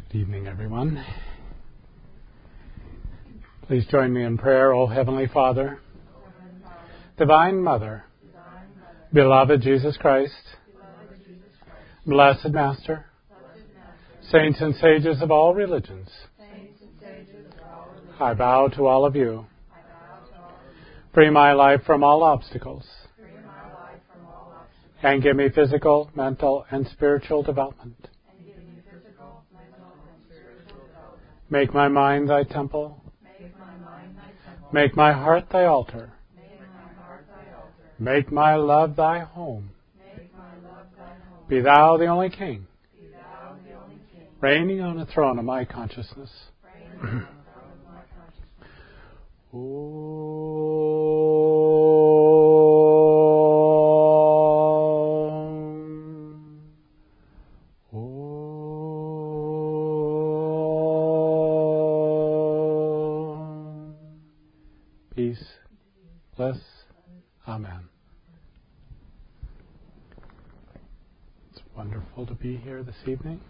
Good evening, everyone. Please join me in prayer. O Heavenly Father, Divine Mother, beloved Jesus Christ, blessed Master, saints and sages of all religions, I bow to all of you. Free my life from all obstacles, and give me physical, mental, and spiritual development. Make my mind thy temple. Make my heart thy altar. Make my love thy home. Be thou the only king, reigning on the throne of my consciousness. Peace, bliss, amen. It's wonderful to be here this evening.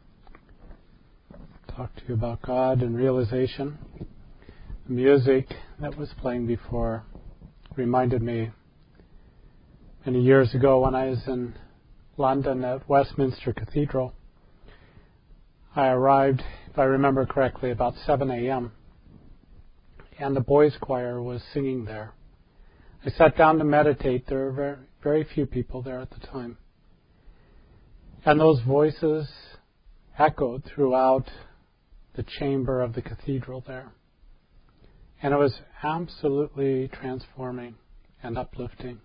Talk to you about God and realization. The music that was playing before reminded me many years ago when I was in London at Westminster Cathedral. I arrived, if I remember correctly, about 7 a.m. and the boys' choir was singing there. I sat down to meditate. There were very, very few people there at the time. And those voices echoed throughout the chamber of the cathedral there. And it was absolutely transforming and uplifting.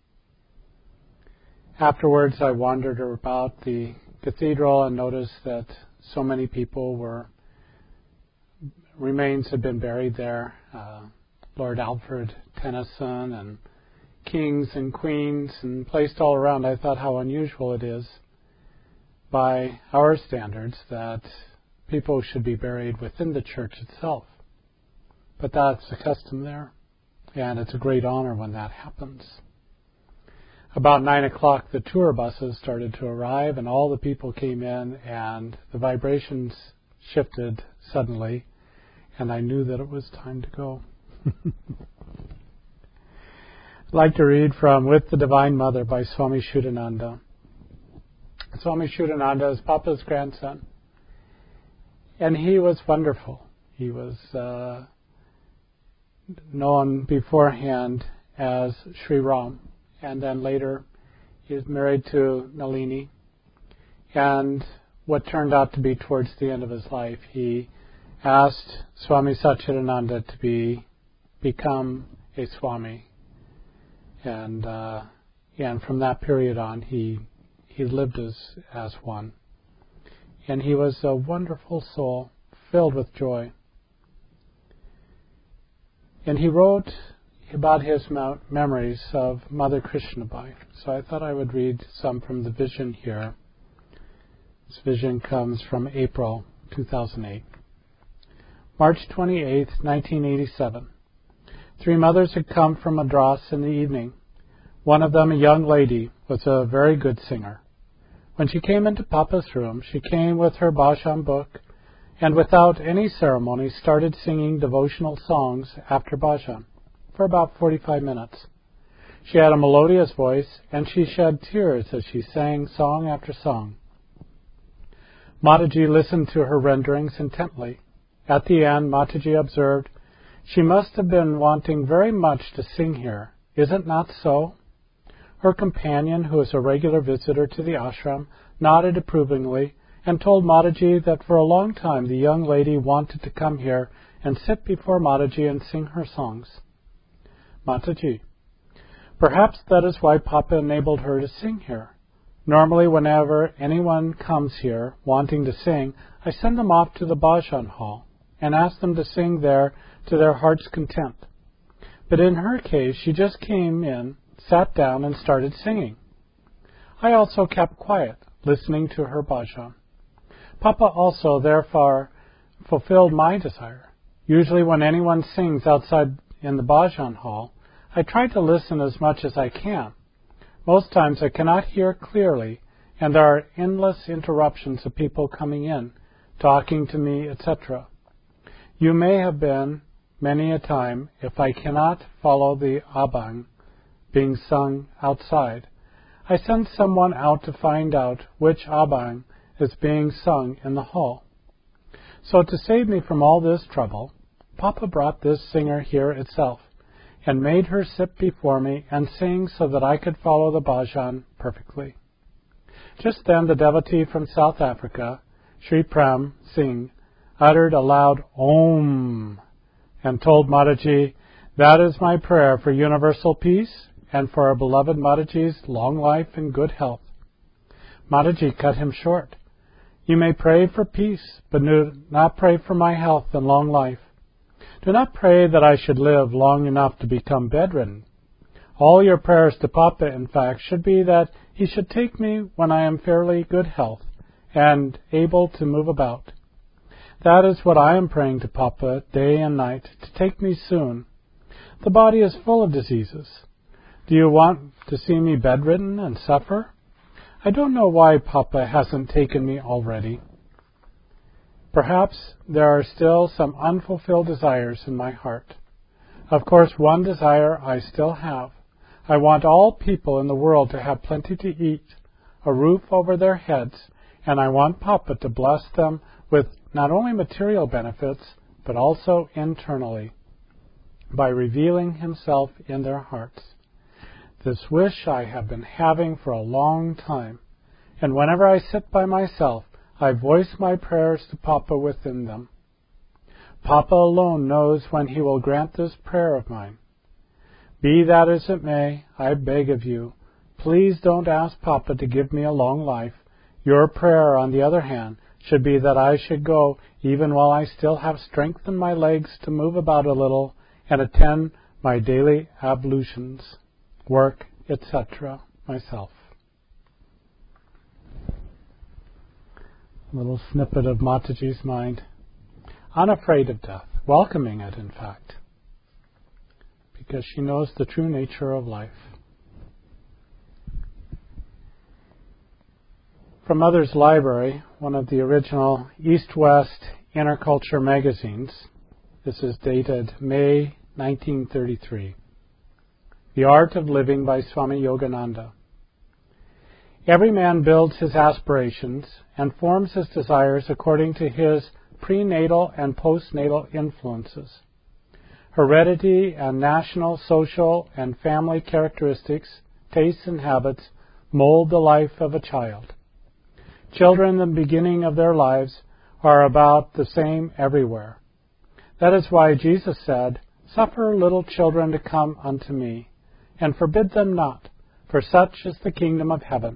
Afterwards, I wandered about the cathedral and noticed that so many people remains had been buried there. Lord Alfred Tennyson and kings and queens and placed all around. I thought how unusual it is by our standards that people should be buried within the church itself. But that's the custom there, and it's a great honor when that happens. About 9 o'clock, the tour buses started to arrive, and all the people came in, and the vibrations shifted suddenly, and I knew that it was time to go. I'd like to read from With the Divine Mother by Swami Shuddhananda. Swami Shuddhananda is Papa's grandson, and he was wonderful. He was known beforehand as Sri Ram, and then later he was married to Nalini. And what turned out to be towards the end of his life, he asked Swami Satchidananda to become a Swami. And from that period on, he lived as one. And he was a wonderful soul, filled with joy. And he wrote about his memories of Mother Krishnabai. So I thought I would read some from the vision here. This vision comes from April 2008. March 28, 1987. 3 mothers had come from Madras in the evening. One of them, a young lady, was a very good singer. When she came into Papa's room, she came with her bhajan book and without any ceremony started singing devotional songs after bhajan for about 45 minutes. She had a melodious voice and she shed tears as she sang song after song. Mataji listened to her renderings intently. At the end, Mataji observed, "She must have been wanting very much to sing here. Is it not so?" Her companion, who was a regular visitor to the ashram, nodded approvingly and told Mataji that for a long time the young lady wanted to come here and sit before Mataji and sing her songs. Mataji: "Perhaps that is why Papa enabled her to sing here. Normally, whenever anyone comes here wanting to sing, I send them off to the bhajan hall and ask them to sing there to their heart's content. But in her case, she just came in, sat down, and started singing. I also kept quiet, listening to her bhajan. Papa also, therefore, fulfilled my desire. Usually when anyone sings outside in the bhajan hall, I try to listen as much as I can. Most times I cannot hear clearly, and there are endless interruptions of people coming in. talking to me, etc. You may have been many a time if I cannot follow the Abang being sung outside. I send someone out to find out which Abang is being sung in the hall. So to save me from all this trouble, Papa brought this singer here itself, and made her sit before me and sing so that I could follow the bhajan perfectly. Just then the devotee from South Africa, Sri Prem Singh, uttered a loud Om and told Mataji, "That is my prayer for universal peace and for our beloved Mataji's long life and good health." Mataji cut him short. "You may pray for peace, but do not pray for my health and long life. Do not pray that I should live long enough to become bedridden. All your prayers to Papa, in fact, should be that he should take me when I am fairly good health and able to move about. That is what I am praying to Papa day and night, to take me soon. The body is full of diseases. Do you want to see me bedridden and suffer? I don't know why Papa hasn't taken me already. Perhaps there are still some unfulfilled desires in my heart. Of course, one desire I still have. I want all people in the world to have plenty to eat, a roof over their heads, and I want Papa to bless them with not only material benefits, but also internally, by revealing himself in their hearts. This wish I have been having for a long time, and whenever I sit by myself, I voice my prayers to Papa within them. Papa alone knows when he will grant this prayer of mine. Be that as it may, I beg of you, please don't ask Papa to give me a long life. Your prayer, on the other hand, should be that I should go, even while I still have strength in my legs to move about a little and attend my daily ablutions, work, etc. myself." A little snippet of Mataji's mind. Unafraid of death, welcoming it, in fact, because she knows the true nature of life. From Mother's Library, one of the original East-West Interculture magazines. This is dated May 1933. The Art of Living by Swami Yogananda. Every man builds his aspirations and forms his desires according to his prenatal and postnatal influences. Heredity and national, social, and family characteristics, tastes, and habits mold the life of a child. Children in the beginning of their lives are about the same everywhere. That is why Jesus said, "Suffer little children to come unto me, and forbid them not, for such is the kingdom of heaven."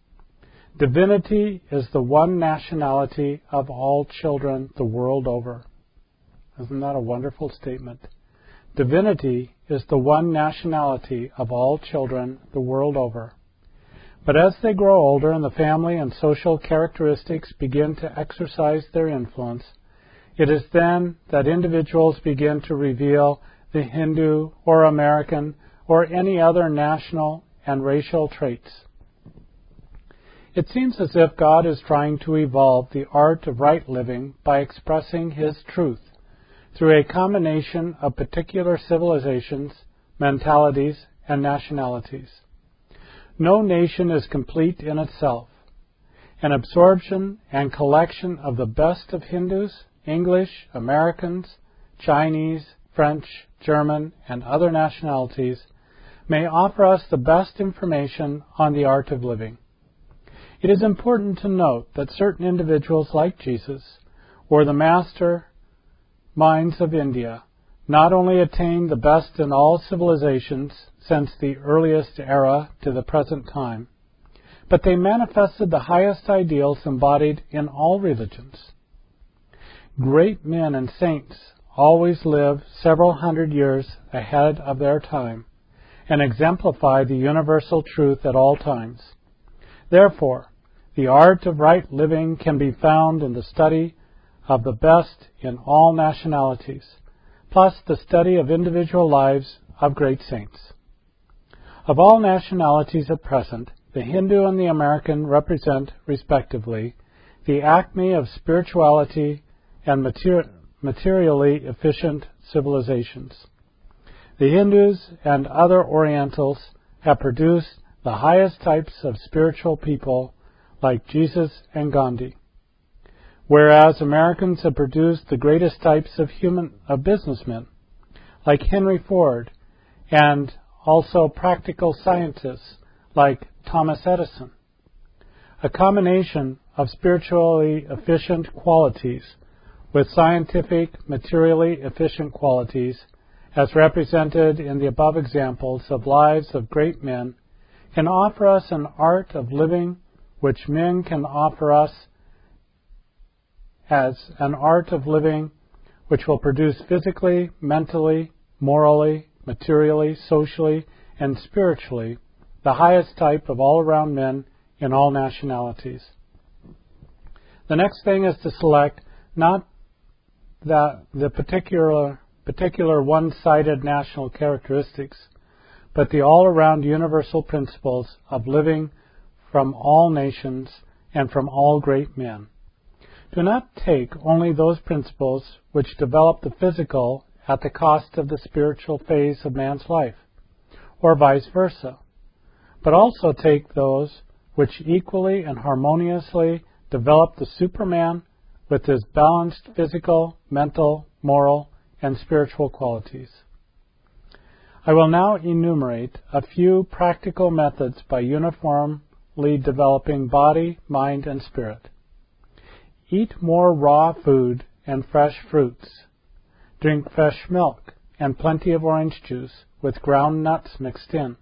Divinity is the one nationality of all children the world over. Isn't that a wonderful statement? Divinity is the one nationality of all children the world over. But as they grow older and the family and social characteristics begin to exercise their influence, it is then that individuals begin to reveal the Hindu or American or any other national and racial traits. It seems as if God is trying to evolve the art of right living by expressing His truth through a combination of particular civilizations, mentalities, and nationalities. No nation is complete in itself. An absorption and collection of the best of Hindus, English, Americans, Chinese, French, German, and other nationalities may offer us the best information on the art of living. It is important to note that certain individuals like Jesus, or the master minds of India, not only attained the best in all civilizations since the earliest era to the present time, but they manifested the highest ideals embodied in all religions. Great men and saints always live several hundred years ahead of their time and exemplify the universal truth at all times. Therefore, the art of right living can be found in the study of the best in all nationalities, plus the study of individual lives of great saints. Of all nationalities at present, the Hindu and the American represent, respectively, the acme of spirituality and materially efficient civilizations. The Hindus and other Orientals have produced the highest types of spiritual people like Jesus and Gandhi, whereas Americans have produced the greatest types of businessmen like Henry Ford and also practical scientists like Thomas Edison. A combination of spiritually efficient qualities with scientific, materially efficient qualities, as represented in the above examples of lives of great men, can offer us an art of living which men can offer us as an art of living which will produce physically, mentally, morally, materially, socially, and spiritually the highest type of all-around men in all nationalities. The next thing is to select not the particular one-sided national characteristics, but the all-around universal principles of living from all nations and from all great men. Do not take only those principles which develop the physical at the cost of the spiritual phase of man's life, or vice versa, but also take those which equally and harmoniously develop the Superman with his balanced physical, mental, moral, and spiritual qualities. I will now enumerate a few practical methods by uniformly developing body, mind, and spirit. Eat more raw food and fresh fruits. Drink fresh milk and plenty of orange juice with ground nuts mixed in.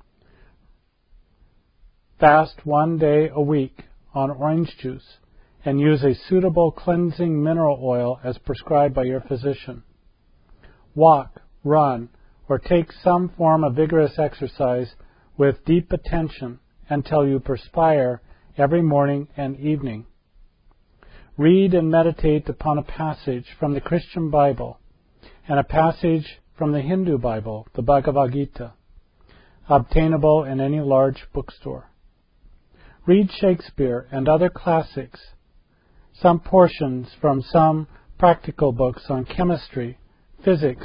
Fast 1 day a week on orange juice and use a suitable cleansing mineral oil as prescribed by your physician. Walk, run, or take some form of vigorous exercise with deep attention until you perspire every morning and evening. Read and meditate upon a passage from the Christian Bible and a passage from the Hindu Bible, the Bhagavad Gita, obtainable in any large bookstore. Read Shakespeare and other classics, some portions from some practical books on chemistry, physics,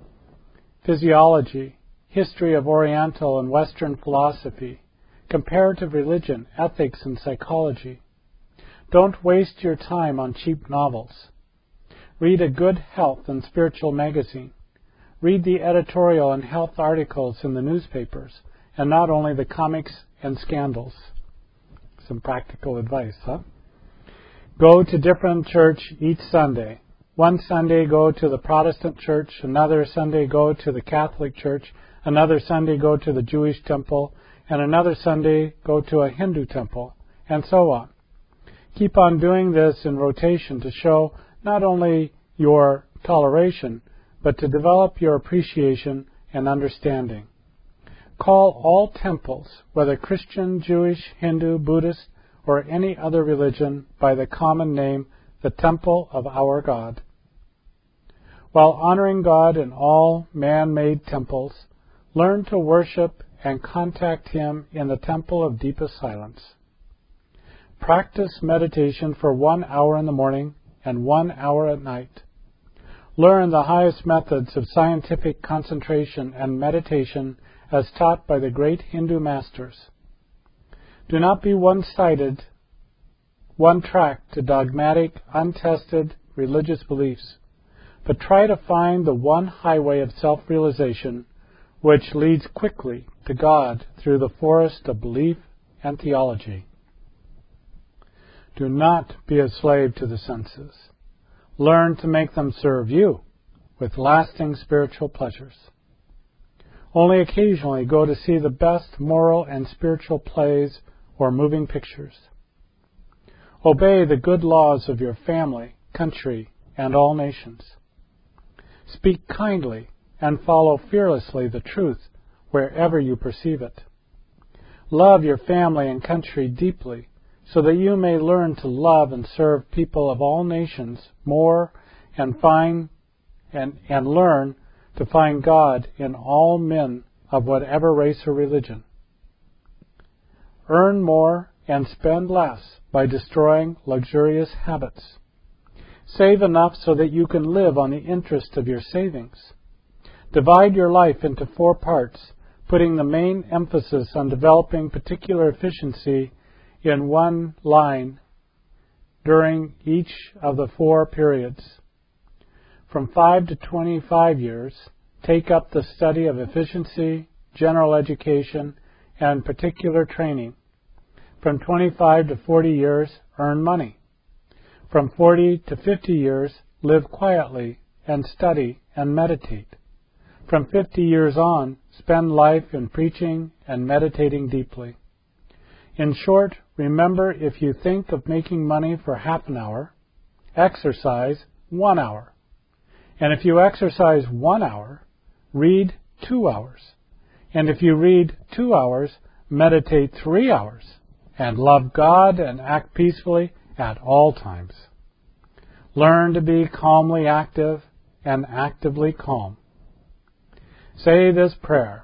physiology, history of Oriental and Western philosophy, comparative religion, ethics, and psychology. Don't waste your time on cheap novels. Read a good health and spiritual magazine. Read the editorial and health articles in the newspapers, and not only the comics and scandals. Some practical advice, huh? Go to different church each Sunday. One Sunday go to the Protestant church, another Sunday go to the Catholic church, another Sunday go to the Jewish temple, and another Sunday go to a Hindu temple, and so on. Keep on doing this in rotation to show not only your toleration, but to develop your appreciation and understanding. Call all temples, whether Christian, Jewish, Hindu, Buddhist, or any other religion, by the common name, the Temple of our God. While honoring God in all man-made temples, learn to worship and contact Him in the temple of deepest silence. Practice meditation for 1 hour in the morning and 1 hour at night. Learn the highest methods of scientific concentration and meditation as taught by the great Hindu masters. Do not be one-sided, one-track to dogmatic, untested religious beliefs, but try to find the one highway of self-realization which leads quickly to God through the forest of belief and theology. Do not be a slave to the senses. Learn to make them serve you with lasting spiritual pleasures. Only occasionally go to see the best moral and spiritual plays or moving pictures. Obey the good laws of your family, country, and all nations. Speak kindly and follow fearlessly the truth wherever you perceive it. Love your family and country deeply so that you may learn to love and serve people of all nations more and learn to find God in all men of whatever race or religion. Earn more and spend less by destroying luxurious habits. Save enough so that you can live on the interest of your savings. Divide your life into 4 parts, putting the main emphasis on developing particular efficiency in one line during each of the 4 periods. From 5 to 25 years, take up the study of efficiency, general education, and particular training. From 25 to 40 years, earn money. From 40 to 50 years, live quietly and study and meditate. From 50 years on, spend life in preaching and meditating deeply. In short, remember, if you think of making money for half an hour, exercise 1 hour. And if you exercise 1 hour, read 2 hours. And if you read 2 hours, meditate 3 hours. And love God and act peacefully at all times. Learn to be calmly active and actively calm. Say this prayer.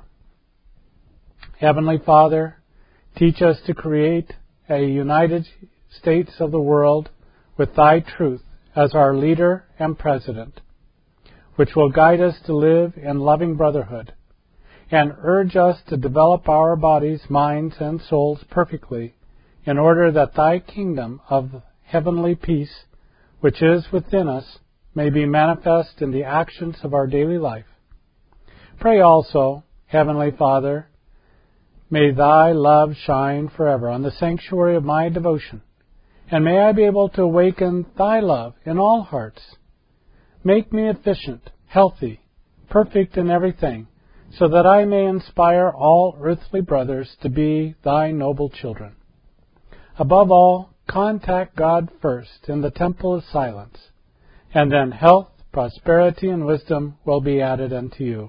Heavenly Father, teach us to create a United States of the world with Thy truth as our leader and president, which will guide us to live in loving brotherhood, and urge us to develop our bodies, minds, and souls perfectly in order that Thy kingdom of heavenly peace, which is within us, may be manifest in the actions of our daily life. Pray also, Heavenly Father, may Thy love shine forever on the sanctuary of my devotion, and may I be able to awaken Thy love in all hearts. Make me efficient, healthy, perfect in everything, so that I may inspire all earthly brothers to be Thy noble children. Above all, contact God first in the temple of silence, and then health, prosperity, and wisdom will be added unto you.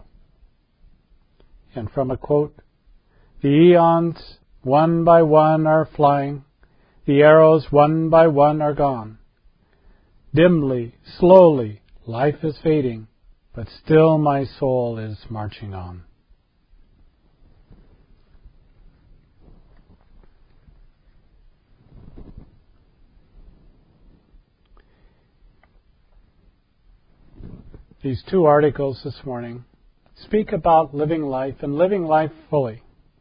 And from a quote, the eons one by one are flying, the arrows one by one are gone. Dimly, slowly, life is fading, but still my soul is marching on. These 2 articles this morning speak about living life and living life fully.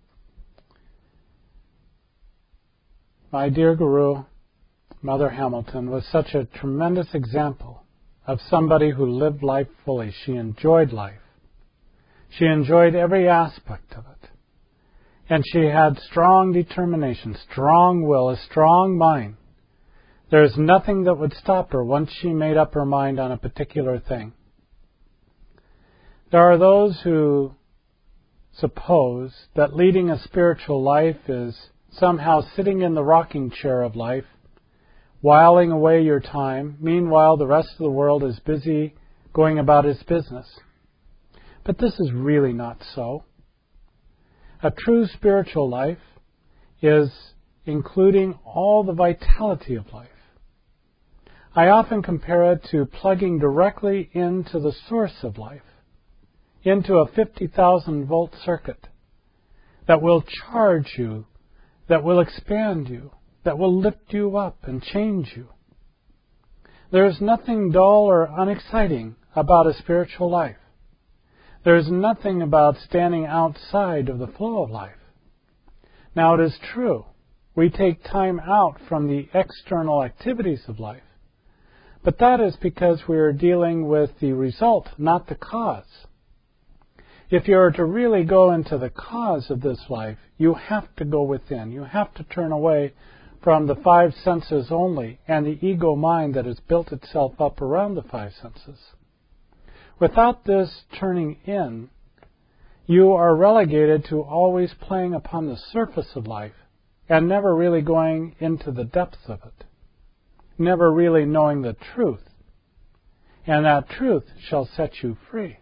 My dear Guru, Mother Hamilton, was such a tremendous example of somebody who lived life fully. She enjoyed life. She enjoyed every aspect of it. And she had strong determination, strong will, a strong mind. There is nothing that would stop her once she made up her mind on a particular thing. There are those who suppose that leading a spiritual life is somehow sitting in the rocking chair of life, whiling away your time. Meanwhile, the rest of the world is busy going about its business. But this is really not so. A true spiritual life is including all the vitality of life. I often compare it to plugging directly into the source of life, into a 50,000 volt circuit that will charge you, that will expand you, that will lift you up and change you. There is nothing dull or unexciting about a spiritual life. There is nothing about standing outside of the flow of life. Now, it is true, we take time out from the external activities of life, but that is because we are dealing with the result, not the cause. If you are to really go into the cause of this life, you have to go within. You have to turn away from the 5 senses only and the ego mind that has built itself up around the 5 senses. Without this turning in, you are relegated to always playing upon the surface of life and never really going into the depths of it, never really knowing the truth. And that truth shall set you free.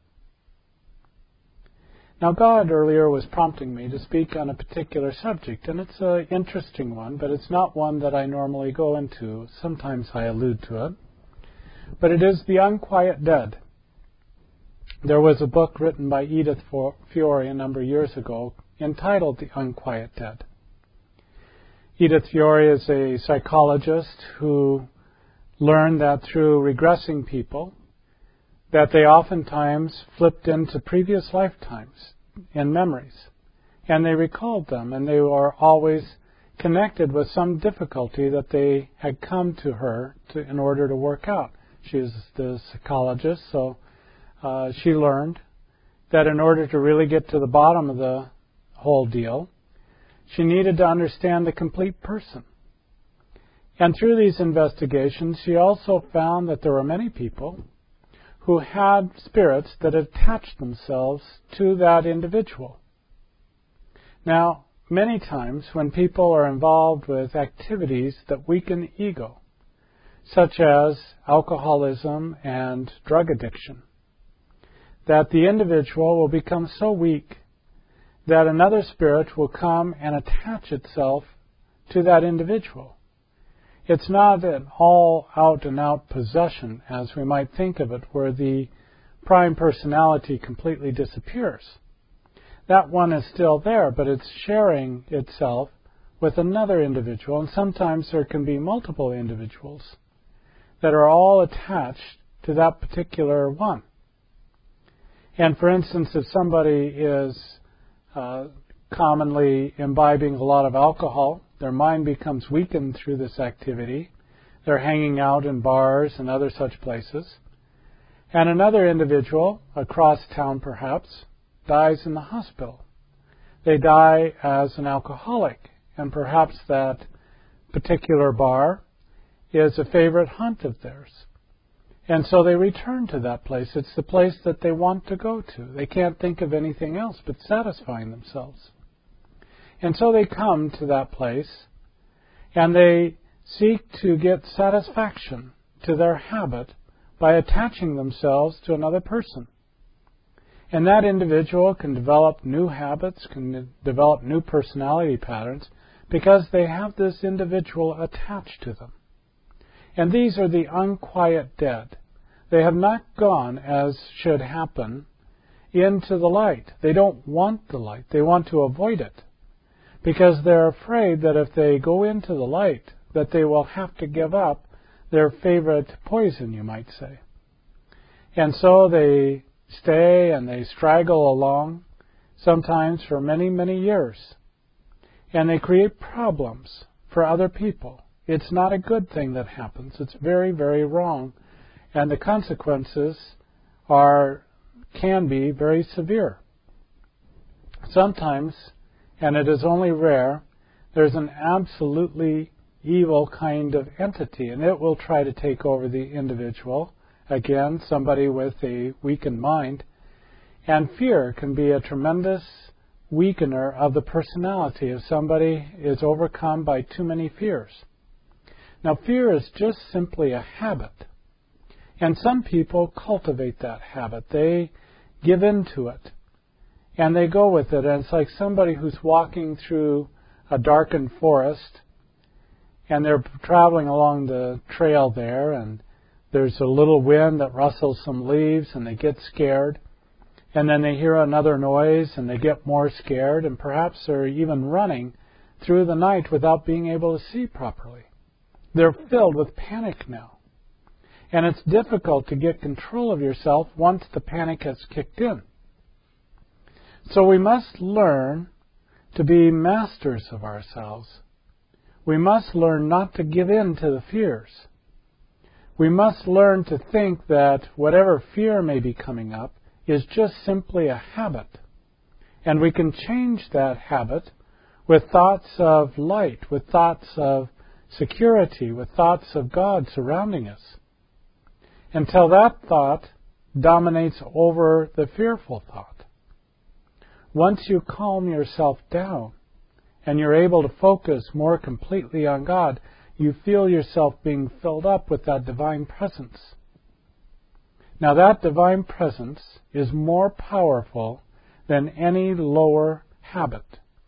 Now, God earlier was prompting me to speak on a particular subject, and it's an interesting one, but it's not one that I normally go into. Sometimes I allude to it. But it is the unquiet dead. There was a book written by Edith Fiore a number of years ago entitled The Unquiet Dead. Edith Fiore is a psychologist who learned that through regressing people, that they oftentimes flipped into previous lifetimes in memories. And they recalled them, and they were always connected with some difficulty that they had come to her in order to work out. She is the psychologist, so she learned that in order to really get to the bottom of the whole deal, she needed to understand the complete person. And through these investigations, she also found that there were many people who had spirits that attached themselves to that individual. Now, many times when people are involved with activities that weaken ego, such as alcoholism and drug addiction, that the individual will become so weak that another spirit will come and attach itself to that individual. It's not an all out-and-out possession, as we might think of it, where the prime personality completely disappears. That one is still there, but it's sharing itself with another individual, and sometimes there can be multiple individuals that are all attached to that particular one. And for instance, if somebody is commonly imbibing a lot of alcohol, their mind becomes weakened through this activity. They're hanging out in bars and other such places. And another individual, across town perhaps, dies in the hospital. They die as an alcoholic, and perhaps that particular bar is a favorite haunt of theirs. And so they return to that place. It's the place that they want to go to. They can't think of anything else but satisfying themselves. And so they come to that place, and they seek to get satisfaction to their habit by attaching themselves to another person. And that individual can develop new habits, can develop new personality patterns, because they have this individual attached to them. And these are the unquiet dead. They have not gone, as should happen, into the light. They don't want the light. They want to avoid it, because they're afraid that if they go into the light, that they will have to give up their favorite poison, you might say. And so they stay and they straggle along, sometimes for many, many years. And they create problems for other people. It's not a good thing that happens. It's very, very wrong. And the consequences can be very severe. Sometimes, and it is only rare, there's an absolutely evil kind of entity, and it will try to take over the individual. Again, somebody with a weakened mind. And fear can be a tremendous weakener of the personality if somebody is overcome by too many fears. Now, fear is just simply a habit. And some people cultivate that habit. They give into it. And they go with it. And it's like somebody who's walking through a darkened forest, and they're traveling along the trail there, and there's a little wind that rustles some leaves, and they get scared. And then they hear another noise, and they get more scared, and perhaps they're even running through the night without being able to see properly. They're filled with panic now. And it's difficult to get control of yourself once the panic has kicked in. So we must learn to be masters of ourselves. We must learn not to give in to the fears. We must learn to think that whatever fear may be coming up is just simply a habit. And we can change that habit with thoughts of light, with thoughts of security, with thoughts of God surrounding us, until that thought dominates over the fearful thought. Once you calm yourself down and you're able to focus more completely on God, you feel yourself being filled up with that divine presence. Now that divine presence is more powerful than any lower habit.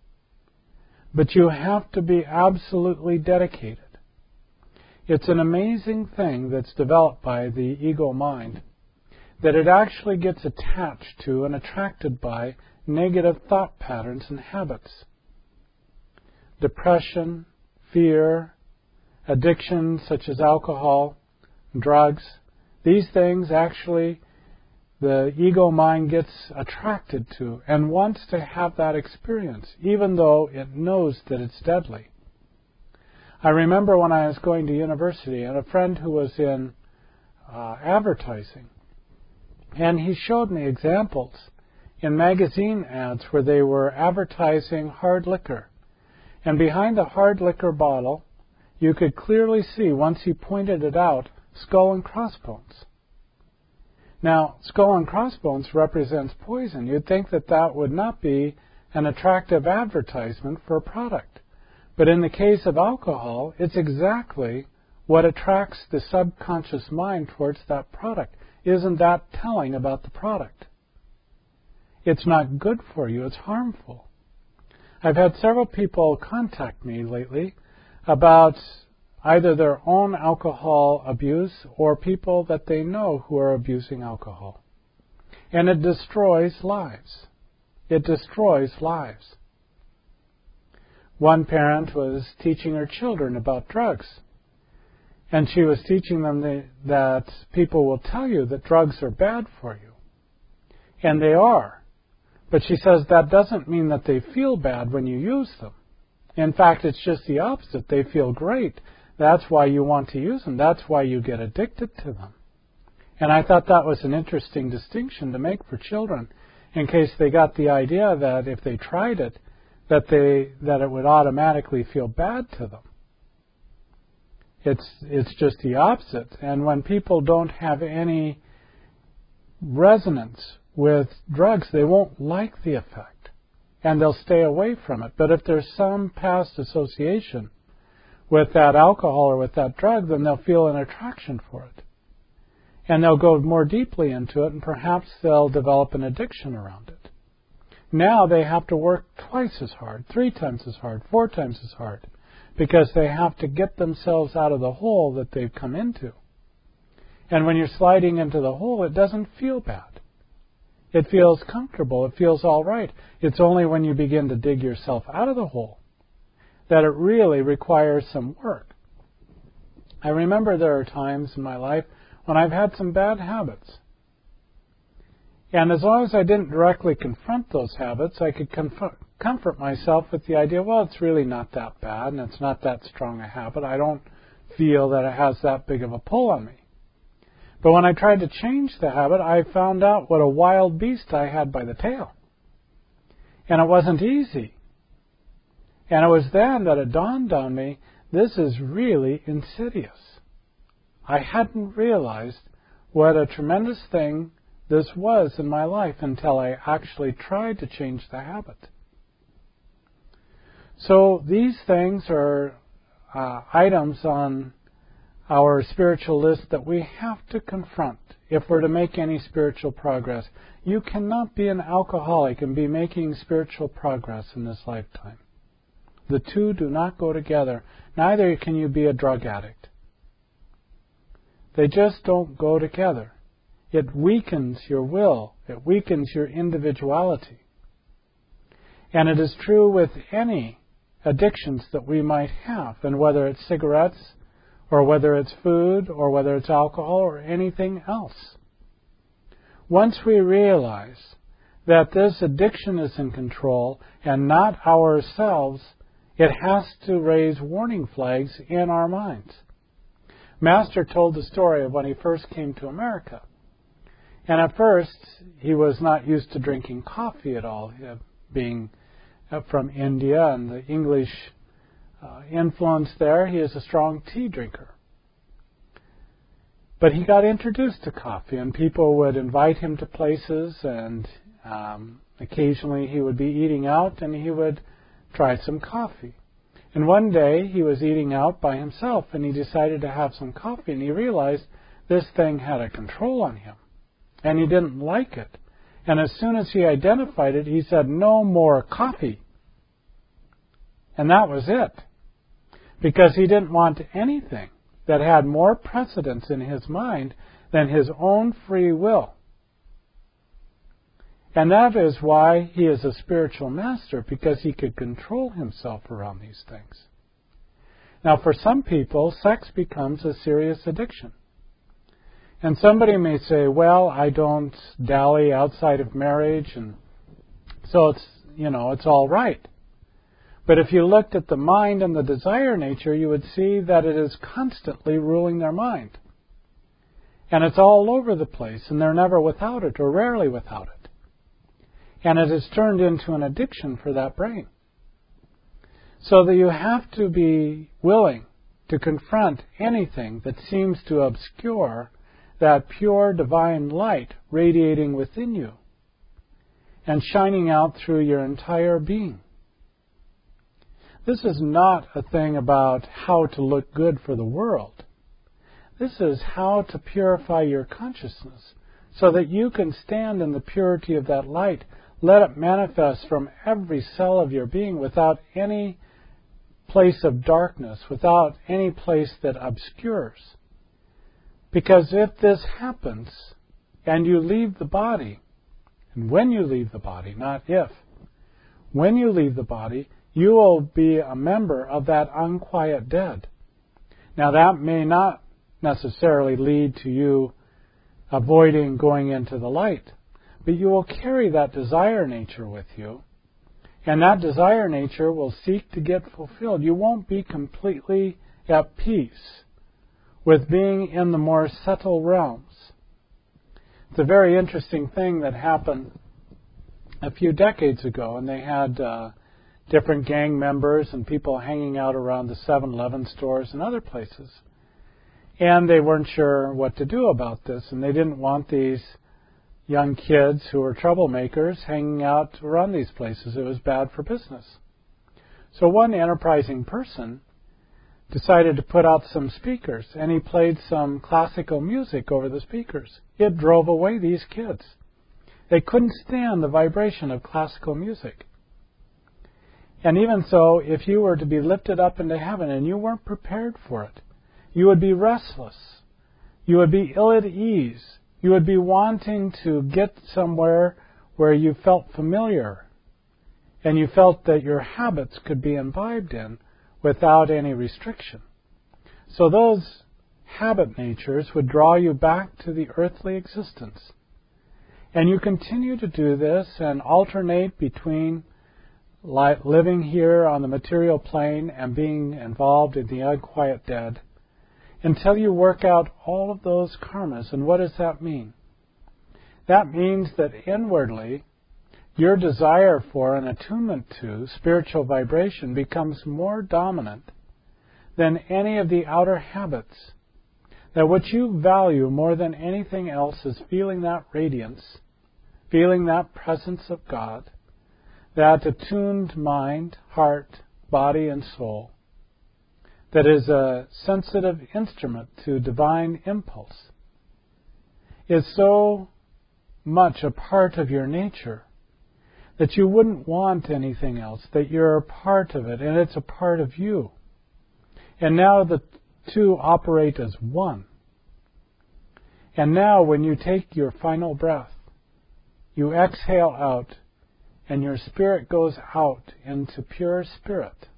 But you have to be absolutely dedicated. It's an amazing thing that's developed by the ego mind, that it actually gets attached to and attracted by negative thought patterns and habits. Depression, fear, addictions such as alcohol, drugs, these things actually the ego mind gets attracted to and wants to have that experience, even though it knows that it's deadly. I remember when I was going to university and a friend who was in advertising, and he showed me examples in magazine ads where they were advertising hard liquor. And behind the hard liquor bottle, you could clearly see, once he pointed it out, skull and crossbones. Now, skull and crossbones represents poison. You'd think that that would not be an attractive advertisement for a product. But in the case of alcohol, it's exactly what attracts the subconscious mind towards that product. Isn't that telling about the product? It's not good for you. It's harmful. I've had several people contact me lately about either their own alcohol abuse or people that they know who are abusing alcohol. And it destroys lives. It destroys lives. One parent was teaching her children about drugs. And she was teaching them that people will tell you that drugs are bad for you. And they are. But she says that doesn't mean that they feel bad when you use them. In fact, it's just the opposite. They feel great. That's why you want to use them. That's why you get addicted to them. And I thought that was an interesting distinction to make for children, in case they got the idea that if they tried it, that it would automatically feel bad to them. It's just the opposite. And when people don't have any resonance with drugs, they won't like the effect, and they'll stay away from it. But if there's some past association with that alcohol or with that drug, then they'll feel an attraction for it. And they'll go more deeply into it, and perhaps they'll develop an addiction around it. Now they have to work twice as hard, 3 times as hard, 4 times as hard, because they have to get themselves out of the hole that they've come into. And when you're sliding into the hole, it doesn't feel bad. It feels comfortable. It feels all right. It's only when you begin to dig yourself out of the hole that it really requires some work. I remember there are times in my life when I've had some bad habits. And as long as I didn't directly confront those habits, I could comfort myself with the idea, well, it's really not that bad, and it's not that strong a habit. I don't feel that it has that big of a pull on me. But when I tried to change the habit, I found out what a wild beast I had by the tail. And it wasn't easy. And it was then that it dawned on me, this is really insidious. I hadn't realized what a tremendous thing this was in my life until I actually tried to change the habit. So these things are items on our spiritual list that we have to confront if we're to make any spiritual progress. You cannot be an alcoholic and be making spiritual progress in this lifetime. The two do not go together. Neither can you be a drug addict. They just don't go together. It weakens your will. It weakens your individuality. And it is true with any addictions that we might have, and whether it's cigarettes, or whether it's food, or whether it's alcohol, or anything else. Once we realize that this addiction is in control and not ourselves, it has to raise warning flags in our minds. Master told the story of when he first came to America. And at first, he was not used to drinking coffee at all, being from India and the English influence there. He is a strong tea drinker. But he got introduced to coffee, and people would invite him to places, and occasionally he would be eating out, and he would try some coffee. And one day he was eating out by himself, and he decided to have some coffee, and he realized this thing had a control on him, and he didn't like it. And as soon as he identified it, he said, "No more coffee." And that was it. Because he didn't want anything that had more precedence in his mind than his own free will. And that is why he is a spiritual master, because he could control himself around these things. Now, for some people, sex becomes a serious addiction. And somebody may say, well, I don't dally outside of marriage, and so it's all right. But if you looked at the mind and the desire nature, you would see that it is constantly ruling their mind. And it's all over the place, and they're never without it, or rarely without it. And it has turned into an addiction for that brain. So that you have to be willing to confront anything that seems to obscure that pure divine light radiating within you and shining out through your entire being. This is not a thing about how to look good for the world. This is how to purify your consciousness so that you can stand in the purity of that light, let it manifest from every cell of your being without any place of darkness, without any place that obscures. Because if this happens and you leave the body, and when you leave the body, not if, when you leave the body, you will be a member of that unquiet dead. Now that may not necessarily lead to you avoiding going into the light, but you will carry that desire nature with you, and that desire nature will seek to get fulfilled. You won't be completely at peace with being in the more subtle realms. It's a very interesting thing that happened a few decades ago, and they had different gang members and people hanging out around the 7-Eleven stores and other places. And they weren't sure what to do about this, and they didn't want these young kids who were troublemakers hanging out around these places. It was bad for business. So one enterprising person decided to put out some speakers, and he played some classical music over the speakers. It drove away these kids. They couldn't stand the vibration of classical music. And even so, if you were to be lifted up into heaven and you weren't prepared for it, you would be restless. You would be ill at ease. You would be wanting to get somewhere where you felt familiar and you felt that your habits could be imbibed in without any restriction. So those habit natures would draw you back to the earthly existence. And you continue to do this and alternate between living here on the material plane and being involved in the unquiet dead until you work out all of those karmas. And what does that mean? That means that inwardly, your desire for an attunement to spiritual vibration becomes more dominant than any of the outer habits. That what you value more than anything else is feeling that radiance, feeling that presence of God, that attuned mind, heart, body, and soul, that is a sensitive instrument to divine impulse, is so much a part of your nature that you wouldn't want anything else, that you're a part of it, and it's a part of you. And now the two operate as one. And now when you take your final breath, you exhale out, and your spirit goes out into pure spirit.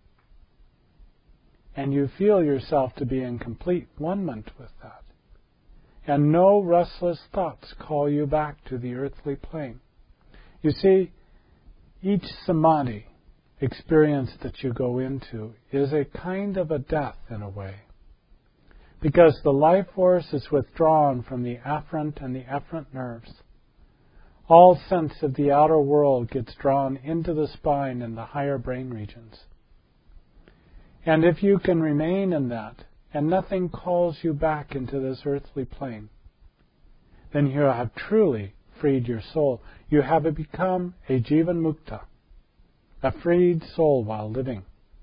And you feel yourself to be in complete one-ment with that. And no restless thoughts call you back to the earthly plane. You see, each samadhi experience that you go into is a kind of a death in a way. Because the life force is withdrawn from the afferent and the efferent nerves. All sense of the outer world gets drawn into the spine and the higher brain regions. And if you can remain in that, and nothing calls you back into this earthly plane, then you have truly freed your soul. You have become a Jivan Mukta, a freed soul while living.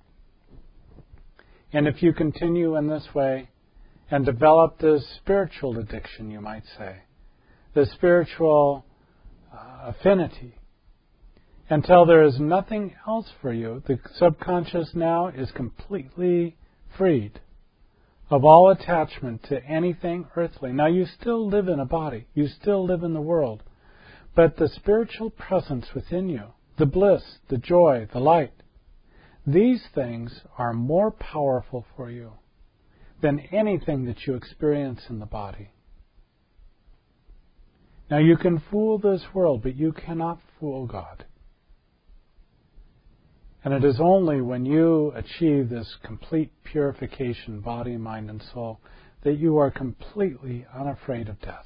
And if you continue in this way and develop this spiritual addiction, you might say, the spiritual affinity, until there is nothing else for you, the subconscious now is completely freed of all attachment to anything earthly. Now you still live in a body, you still live in the world, but the spiritual presence within you, the bliss, the joy, the light, These things are more powerful for you than anything that you experience in the body. Now you can fool this world, but you cannot fool God. And it is only when you achieve this complete purification, body, mind, and soul, that you are completely unafraid of death.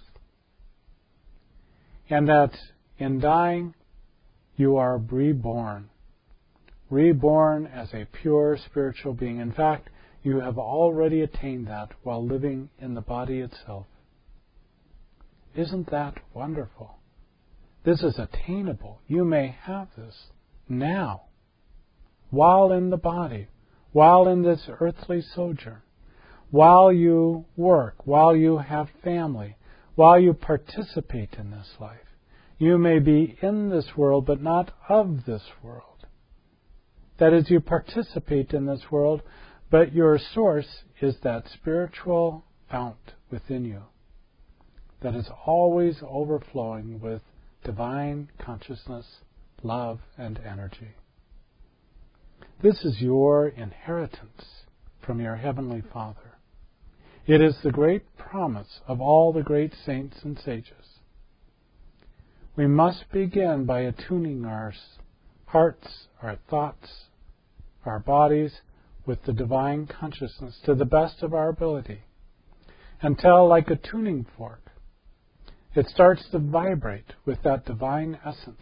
And that in dying, you are reborn. Reborn as a pure spiritual being. In fact, you have already attained that while living in the body itself. Isn't that wonderful? This is attainable. You may have this now, while in the body, while in this earthly sojourn, while you work, while you have family, while you participate in this life. You may be in this world, but not of this world. That is, you participate in this world, but your source is that spiritual fount within you that is always overflowing with divine consciousness, love, and energy. This is your inheritance from your Heavenly Father. It is the great promise of all the great saints and sages. We must begin by attuning our hearts, our thoughts, our bodies with the divine consciousness to the best of our ability, until, like a tuning fork, it starts to vibrate with that divine essence.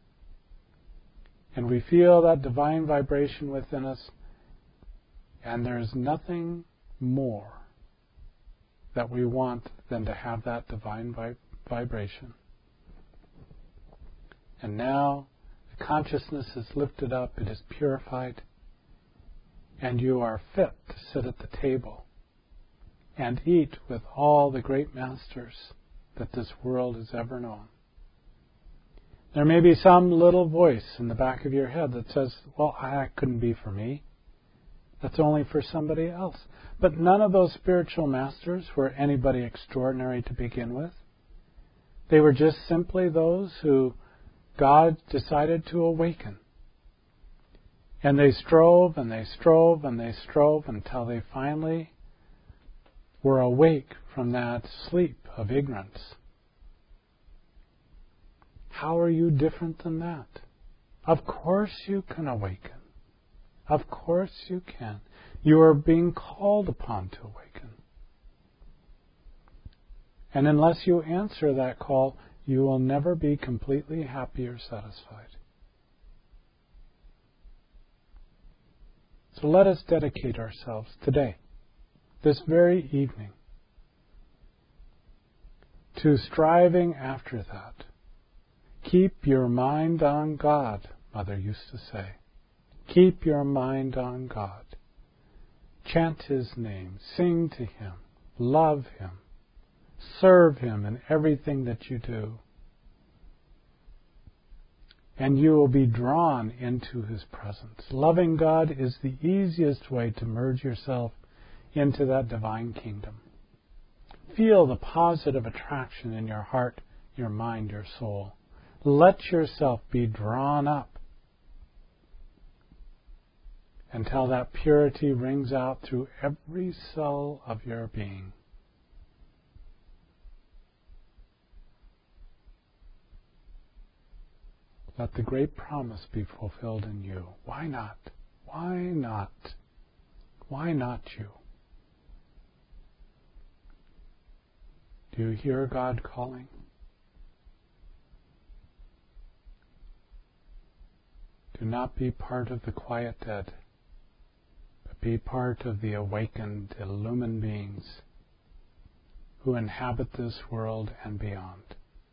And we feel that divine vibration within us, and there's nothing more that we want than to have that divine vibration. And now the consciousness is lifted up, it is purified, and you are fit to sit at the table and eat with all the great masters that this world has ever known. There may be some little voice in the back of your head that says, well, that couldn't be for me. That's only for somebody else. But none of those spiritual masters were anybody extraordinary to begin with. They were just simply those who God decided to awaken. And they strove and they strove and they strove until they finally were awake from that sleep of ignorance. How are you different than that? Of course you can awaken. Of course you can. You are being called upon to awaken. And unless you answer that call, you will never be completely happy or satisfied. So let us dedicate ourselves today, this very evening, to striving after that. Keep your mind on God, Mother used to say. Keep your mind on God. Chant His name. Sing to Him. Love Him. Serve Him in everything that you do. And you will be drawn into His presence. Loving God is the easiest way to merge yourself into that divine kingdom. Feel the positive attraction in your heart, your mind, your soul. Let yourself be drawn up until that purity rings out through every cell of your being. Let the great promise be fulfilled in you. Why not? Why not? Why not you? Do you hear God calling? Do not be part of the quiet dead, but be part of the awakened, illumined beings who inhabit this world and beyond.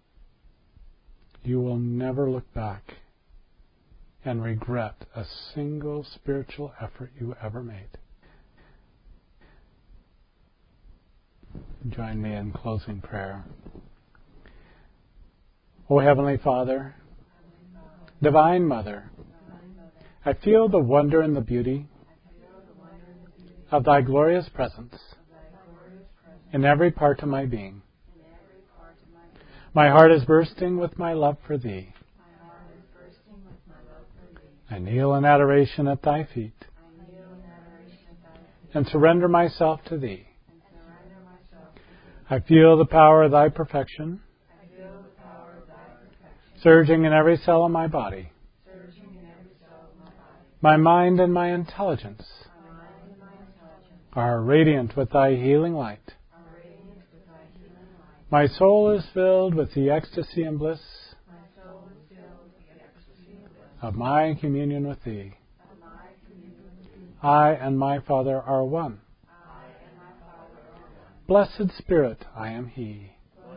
You will never look back and regret a single spiritual effort you ever made. Join me in closing prayer. O Heavenly Father, Divine Mother, I feel the wonder and the beauty of Thy glorious presence in every part of my being. My heart is bursting with my love for Thee. I kneel in adoration at thy feet and surrender myself to thee. I feel the power of thy perfection surging in every cell of my body. My mind and my intelligence are radiant with thy healing light. My soul is filled with the ecstasy and bliss of my communion with thee. I and my Father are one. Blessed Spirit, I am He.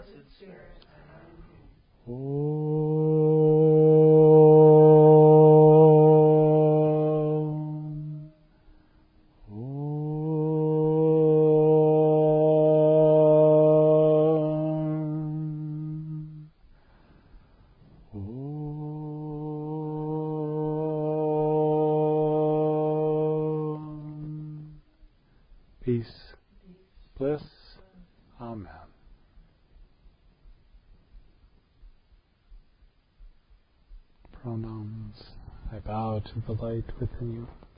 Peace, bliss, Amen. Pronouns. I bow to the light within you.